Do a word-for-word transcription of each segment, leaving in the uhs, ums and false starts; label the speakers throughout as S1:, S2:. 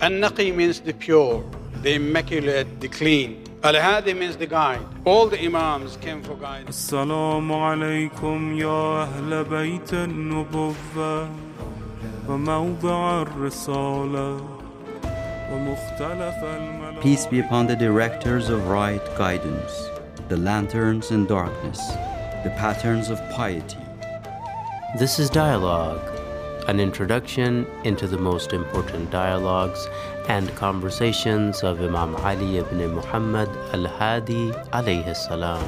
S1: An-Naqi means the pure, the immaculate, the clean. Al-Hadi means the guide. All the Imams came for guidance.
S2: Assalamu alaikum ya ahl bayt an-nubuwwah wa mawdi' ar-risalah wa mukhtalaf al-malak.
S3: Peace be upon the directors of right guidance, the lanterns in darkness, the patterns of piety.
S4: This is Dialogue, an introduction into the most important dialogues and conversations of Imam Ali ibn Muhammad al-Hadi alayhi salam.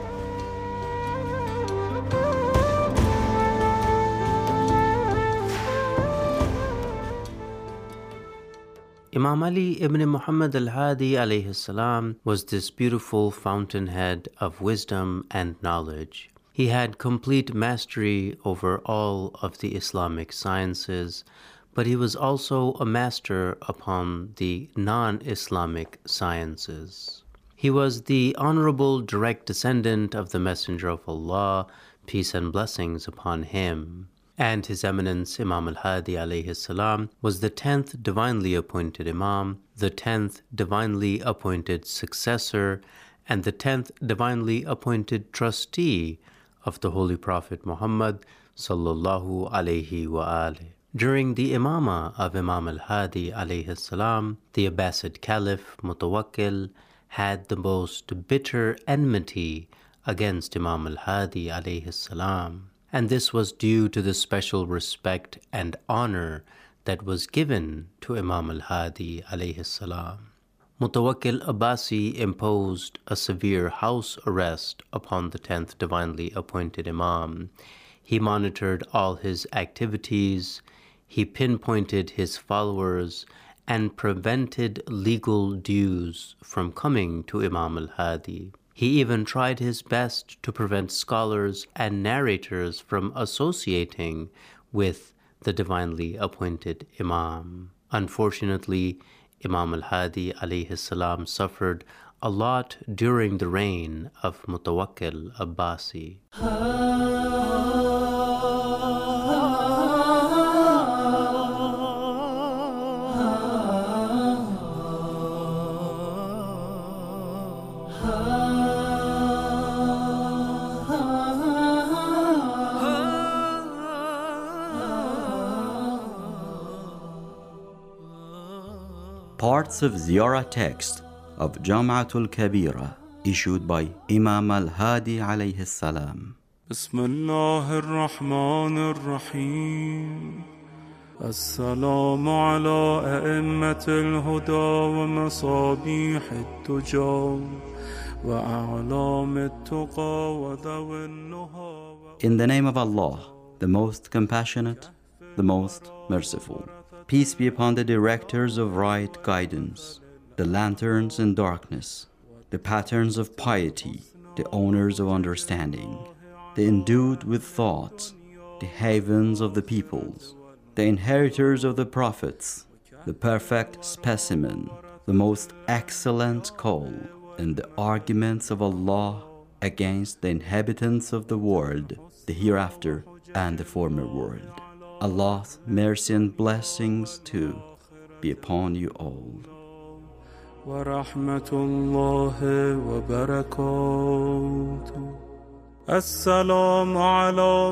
S4: Imam Ali ibn Muhammad al-Hadi alayhi salam was this beautiful fountainhead of wisdom and knowledge. He had complete mastery over all of the Islamic sciences, but he was also a master upon the non-Islamic sciences. He was the honorable direct descendant of the Messenger of Allah, peace and blessings upon him. And His Eminence Imam al-Hadi alayhi salam was the tenth divinely appointed Imam, the tenth divinely appointed successor, and the tenth divinely appointed trustee of the Holy Prophet Muhammad sallallahu alayhi wa alihi. During the imama of Imam al-Hadi alayhi salam, the Abbasid Caliph Mutawakkil had the most bitter enmity against Imam al-Hadi alayhi salam, and this was due to the special respect and honor that was given to Imam al-Hadi alayhi salam. Mutawakkil Abbasi imposed a severe house arrest upon the tenth divinely appointed Imam. He monitored all his activities, he pinpointed his followers, and prevented legal dues from coming to Imam al-Hadi. He even tried his best to prevent scholars and narrators from associating with the divinely appointed Imam. Unfortunately, Imam al-Hadi alayhi salam suffered a lot during the reign of Mutawakkil Abbasi.
S3: Parts of Ziyarah text of Jam'atul Kabira issued by Imam al-Hadi alayhi salam.
S2: Bismillah ar-Rahman ar-Rahim. Assalamu ala a'immat al-huda wa masabih al-tuja wa a'lam al-tuqa wa dawi al-nuha.
S3: In the name of Allah, the most compassionate, the most merciful. Peace be upon the directors of right guidance, the lanterns in darkness, the patterns of piety, the owners of understanding, the endued with thought, the havens of the peoples, the inheritors of the prophets, the perfect specimen, the most excellent call, and the arguments of Allah against the inhabitants of the world, the hereafter and the former world. Allah's mercy and blessings too be upon you all.
S2: Wa rahmatullahi wa barakatuh. Assalamu ala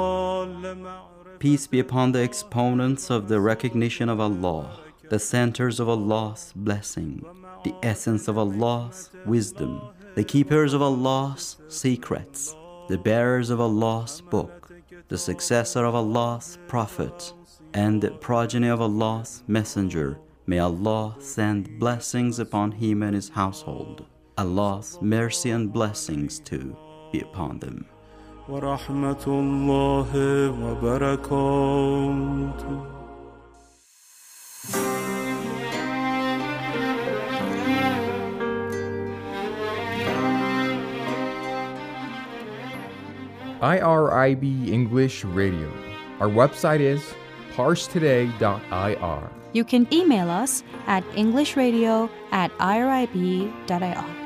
S2: mahal.
S3: Peace be upon the exponents of the recognition of Allah, the centers of Allah's blessing, the essence of Allah's wisdom, the keepers of Allah's secrets, the bearers of Allah's book, the successor of Allah's prophet, and the progeny of Allah's messenger. May Allah send blessings upon him and his household. Allah's mercy and blessings too be upon them.
S2: Wa rahmatullahi wa barakatuh.
S5: I R I B English Radio. Our website is parse today dot I R.
S6: You can email us at englishradio at I R I B dot I R.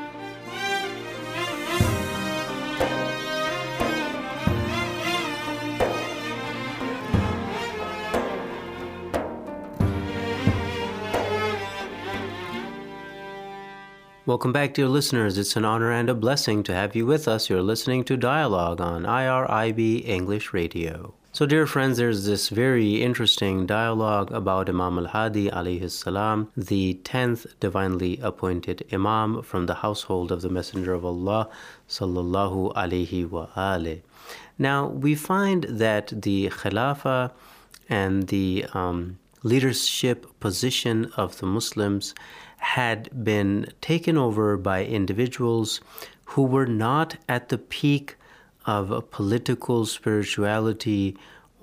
S4: Welcome back, dear listeners. It's an honor and a blessing to have you with us. You're listening to Dialogue on I R I B English Radio. So, dear friends, there's this very interesting dialogue about Imam al-Hadi alayhi salam, the tenth divinely appointed Imam from the household of the Messenger of Allah sallallahu alayhi wa alih. Now, we find that the Khilafah and the um, leadership position of the Muslims had been taken over by individuals who were not at the peak of political spirituality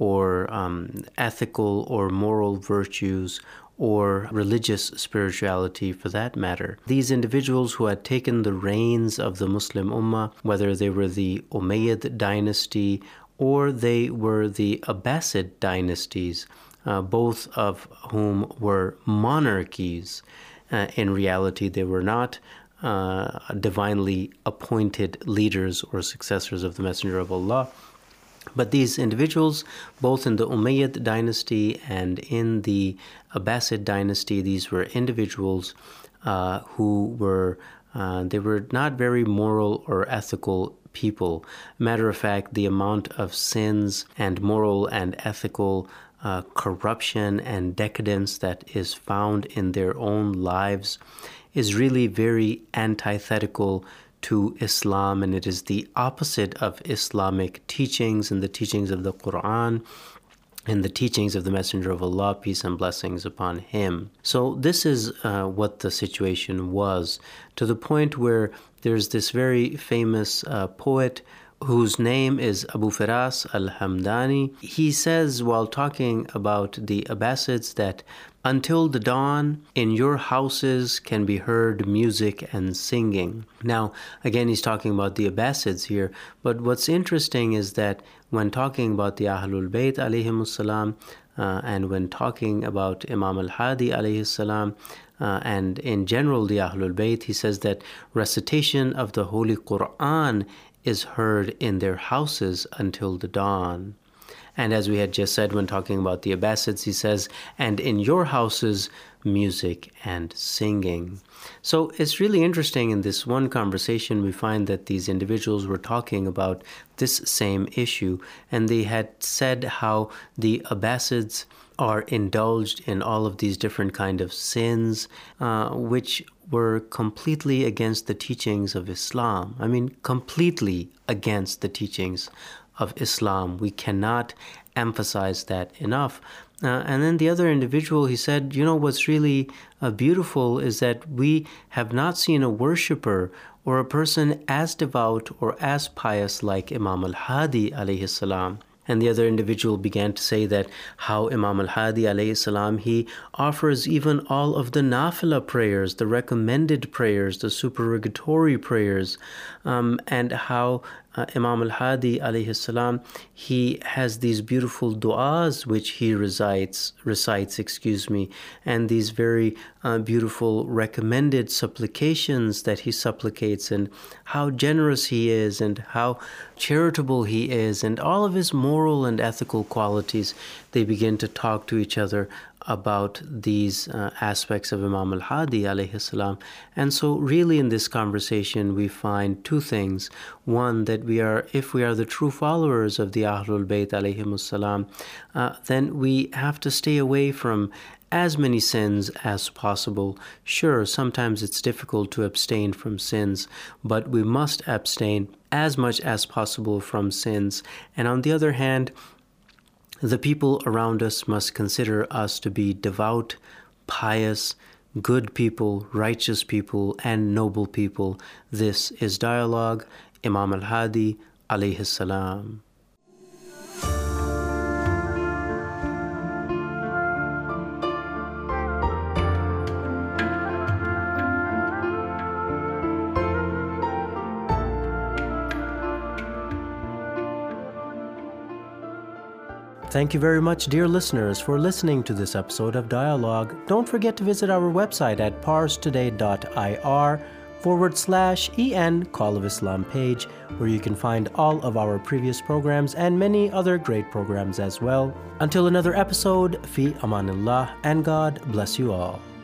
S4: or um, ethical or moral virtues or religious spirituality for that matter. These individuals who had taken the reins of the Muslim Ummah, whether they were the Umayyad dynasty or they were the Abbasid dynasties, uh, both of whom were monarchies. Uh, in reality, they were not uh, divinely appointed leaders or successors of the Messenger of Allah. But these individuals, both in the Umayyad dynasty and in the Abbasid dynasty, these were individuals uh, who were, uh, they were not very moral or ethical people. Matter of fact, the amount of sins and moral and ethical uh, corruption and decadence that is found in their own lives is really very antithetical to Islam, and it is the opposite of Islamic teachings and the teachings of the Quran and the teachings of the Messenger of Allah, peace and blessings upon him. So this is uh, what the situation was, to the point where there's this very famous uh, poet whose name is Abu Firas al-Hamdani. He says, while talking about the Abbasids, that until the dawn, in your houses can be heard music and singing. Now, again, he's talking about the Abbasids here, but what's interesting is that when talking about the Ahlul Bayt alayhimus salam, uh, and when talking about Imam al-Hadi alayhi salam, uh, and in general the Ahlul Bayt, he says that recitation of the Holy Quran is heard in their houses until the dawn. And as we had just said when talking about the Abbasids, he says, and in your houses, music and singing. So it's really interesting, in this one conversation we find that these individuals were talking about this same issue, and they had said how the Abbasids are indulged in all of these different kind of sins, uh, which were completely against the teachings of Islam. I mean, completely against the teachings of Islam. We cannot emphasize that enough. Uh, and then the other individual, he said, you know, what's really uh, beautiful is that we have not seen a worshiper or a person as devout or as pious like Imam al-Hadi alayhi salam. And the other individual began to say that how Imam al-Hadi alayhi salam, he offers even all of the nafila prayers, the recommended prayers, the supererogatory prayers, um, and how uh, Imam al-Hadi alayhi salam, he has these beautiful du'as which he recites, recites, excuse me, and these very uh, beautiful recommended supplications that he supplicates, and how generous he is, and how charitable he is, and all of his moral and ethical qualities. They begin to talk to each other about these uh, aspects of Imam al-Hadi alayhi salam. And so really in this conversation we find two things. One, that we are, if we are the true followers of the Ahlul Bayt alayhimus salam, uh, then we have to stay away from as many sins as possible. Sure, sometimes it's difficult to abstain from sins, but we must abstain as much as possible from sins. And on the other hand, the people around us must consider us to be devout, pious, good people, righteous people, and noble people. This is Dialogue, Imam al-Hadi alayhi salam. Thank you very much, dear listeners, for listening to this episode of Dialogue. Don't forget to visit our website at parstoday.ir forward slash en Call of Islam page, where you can find all of our previous programs and many other great programs as well. Until another episode, fi amanillah, and God bless you all.